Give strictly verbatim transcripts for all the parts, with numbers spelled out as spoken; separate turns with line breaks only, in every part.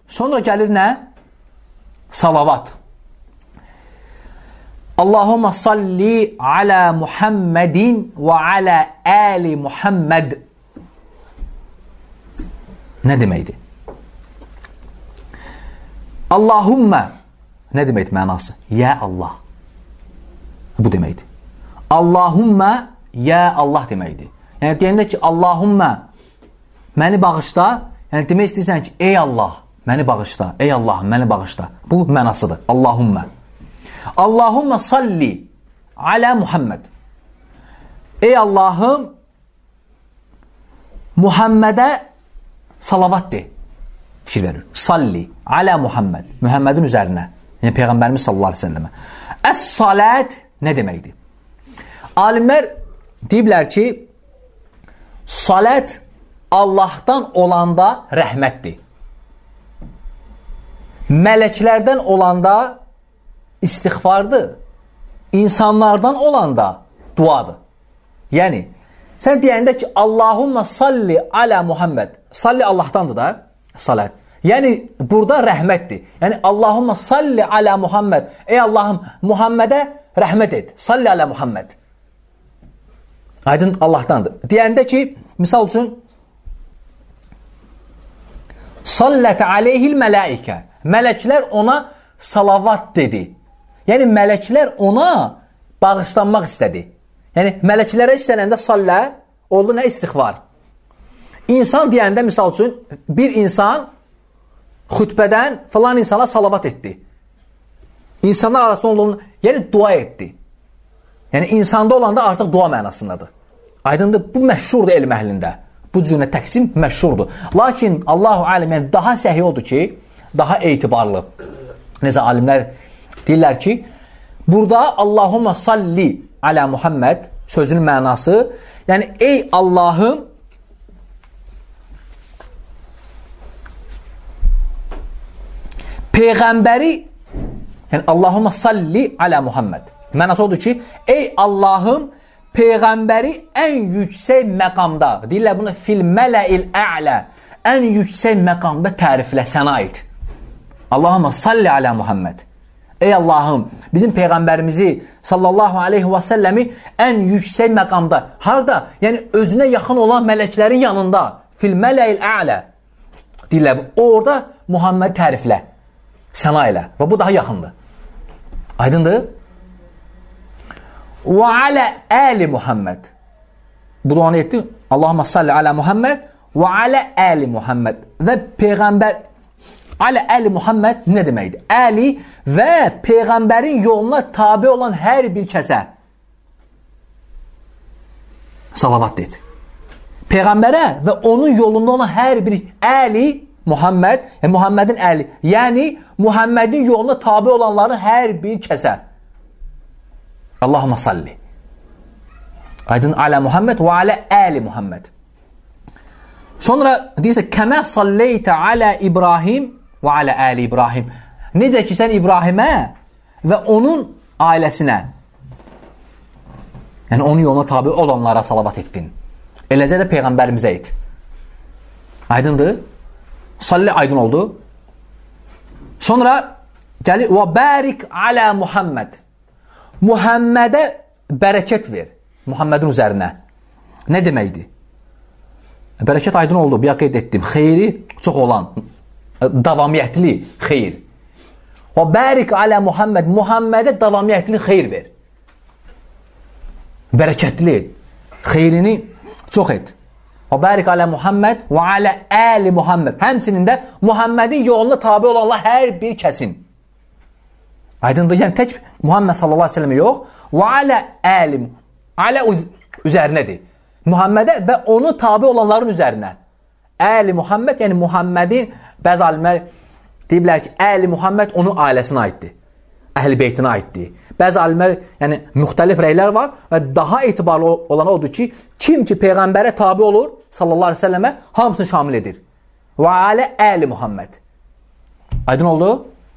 Sonra gəlir nə? Salavat. Allahumma salli ala Muhammedin və ala ali Muhammed. Nə deməkdir? Allahumma nə deməkdir mənası? Ya Allah. Bu deməkdir. Allahumma ya Allah deməkdir. Yəni deyəndə ki, Allahumma məni bağışla, yəni demək istəyirsən ki, ey Allah, məni bağışla, ey Allah, məni bağışla. Bu mənasıdır. Allahumma. Allahumma salli ala Muhammed. Ey Allahım, Muhammedə salavat de. Fikir verir. Salli ala Muhammed. Muhammedin üzərinə. Yəni Peyğəmbərimiz sallallahu aleyhi ve selleme. Əs-salat nə deməkdir? Alimlər deyiblər ki, salat Allahdan olanda rəhmətdir. Mələklərdən olanda istiğfardır. İnsanlardan olanda duadır. Yəni, sən deyəndə ki, Allahumma salli ala Muhammed. Salli Allahdandır da, salat. Yəni, burada rəhmətdir. Yəni, Allahumma salli ala Muhammed. Ey Allahım, Muhammedə rəhmət et. Salli ala Muhammed. Aydın Allahdandır. Deyəndə ki, misal üçün, sallət aleyhil mələikə. Mələklər ona salavat dedi. Yəni, mələklər ona bağışlanmaq istədi. Yəni, mələklərə istənəndə sallə, oldu nə istiğfar. İnsan deyəndə, misal üçün, bir insan xütbədən filan insana salavat etdi. İnsanlar arasında olduğunu, yəni dua etdi. Yəni, insanda olanda artıq dua mənasındadır. Aydındır, bu məşhurdur elm əhlində. Bu cürünə təqsim məşhurdur. Lakin, Allahu aləm, yəni daha səhi odur ki, daha etibarlı. Necə alimlər deyirlər ki, burada Allahumma salli ala Muhammed sözünün mənası, yəni ey Allahım, Peyğəmbəri, yəni Allahumma salli ala Muhammed. Mənası odur ki, ey Allahım, Peyğəmbəri ən yüksək məqamda, deyirlər buna fil mələil ə'lə, ən yüksək məqamda təriflə, sənə aid. Allahumma salli ala Muhammed. Ey Allahım, bizim Peyğəmbərimizi sallallahu aleyhi və səlləmi ən yüksək məqamda, harada? Yəni, özünə yaxın olan mələklərin yanında, fil mələil ə'lə, deyirlər, orada Muhammed təriflə, səna ilə və bu daha yaxındır. Aydındır? Və alə əli Muhammed. Bu duanı etdi. Allahumma salli ala Muhammed və alə əli Muhammed. Və Peyğəmbər alə əli Muhammed nə deməkdir? Əli və Peyğəmbərin yoluna tabi olan hər bir kəsə salavat dedi. Peyğəmbərə və onun yolunda olan hər bir əli Muhammed, yəni Muhammedin əli, yəni Muhammedin yoluna tabi olanların hər bir kəsə Allahumma salli. Aydın alə Muhammed və alə əli Muhammed. Sonra deyirsə, kəmə salleytə alə İbrahim və alə əli İbrahim. Necə ki, sən İbrahimə və onun ailəsinə, yəni onun yoluna tabi olanlara salavat etdin. Eləcə də Peyğəmbərimizə et. Aydındır? Salli aydın oldu. Sonra gəlir, və bərik alə Muhammed. Muhammedə bərəkət ver. Muhammedin üzərinə. Nə deməkdir? Bərəkət aydın oldu, bir qeyd etdim. Xeyri çox olan, davamiyyətli xeyr. Və bərik alə Muhammed, Muhammedə davamiyyətli xeyr ver. Bərəkətli, xeyrini çox et. Və bərik alə Muhammed və alə əli Muhammed. Həmçinin də Muhammedin yoluna tabi olanlar hər bir kəsin. Aydındır, yəni tək Muhammed sallallahu aleyhi ve sellem yox, və alə əli, alə üzərinədir. Muhammedə və onu tabi olanların üzərinə. Əli Muhammed, yəni Muhammedin, bəzi alimlər deyiblər ki, Əli Muhammed onun ailəsinə aiddir. Əhl-i beytinə aiddir. Bəzi alimlər, yəni müxtəlif rəylər var və daha etibarlı olan odur ki, kim ki Peyğəmbərə tabi olur, sallallahu aleyhi ve sellemə, hamısını şamil edir. Və alə Əli Muhammed. Aydın oldu?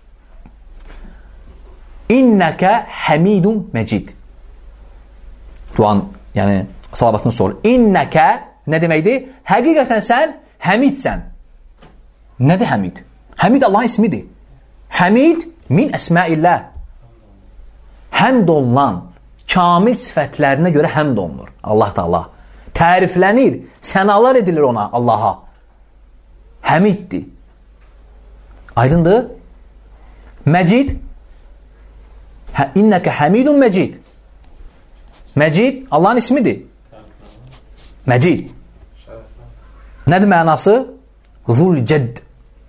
İnnəkə həmidun məcid. Duan, yəni salavatını sorur. İnnəkə nə deməkdir? Həqiqətən sən həmidsən. Nədir həmid? Həmid Allahın ismidir. Həmid min əsməilləh. Həmd olunan, kamil sifətlərinə görə həmd olunur. Allah da Allah. Təriflənir, sənalar edilir ona, Allaha. Həmiddir. Aydındır? Məcid. Hə, İnnəkə həmidun məcid. Məcid Allahın ismidir. Məcid. Nədir mənası? Zul cədd.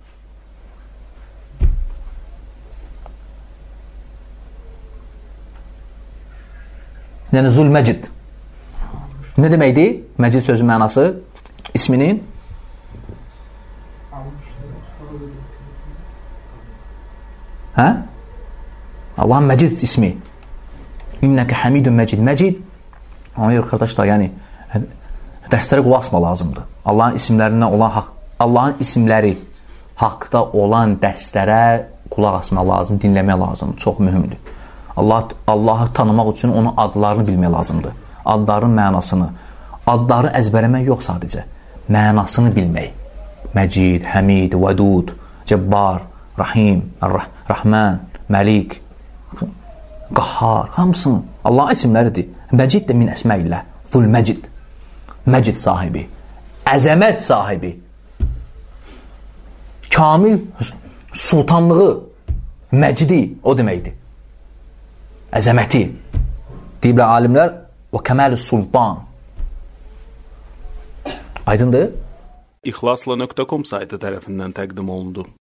Yəni zul məcid. Nə deməkdir? Məcid sözün mənası isminin hə? Allahın məcid ismi. İnnəkə həmidun məcid. Məcid ona yox qardaşlar, yəni dərslərə qulaq asma lazımdır. Allahın isimlərindən olan haqq, Allahın isimləri haqqda olan dərslərə qulaq asma lazım, dinləmək lazımdır. Çox mühümdür. Allah Allahı tanımaq üçün onun adlarını bilmək lazımdır. Adların mənasını, adları əzbərləmək yox sadəcə, mənasını bilmək. Məcid, Həmid, Vədud, Cəbbar, Rahim, Rəhmən, Məlik, Qahhar, hamısını Allahın isimləridir. Məcid də min əsməilləh, Zul Məcid, Məcid sahibi, əzəmət sahibi, kamil sultanlığı, məcidi o deməkdir. Əzəməti. Deyiblər alimlər, və kəməl-i sultan. Aydındır?
İxlasla nöqtə com saytı tərəfindən təqdim olundu.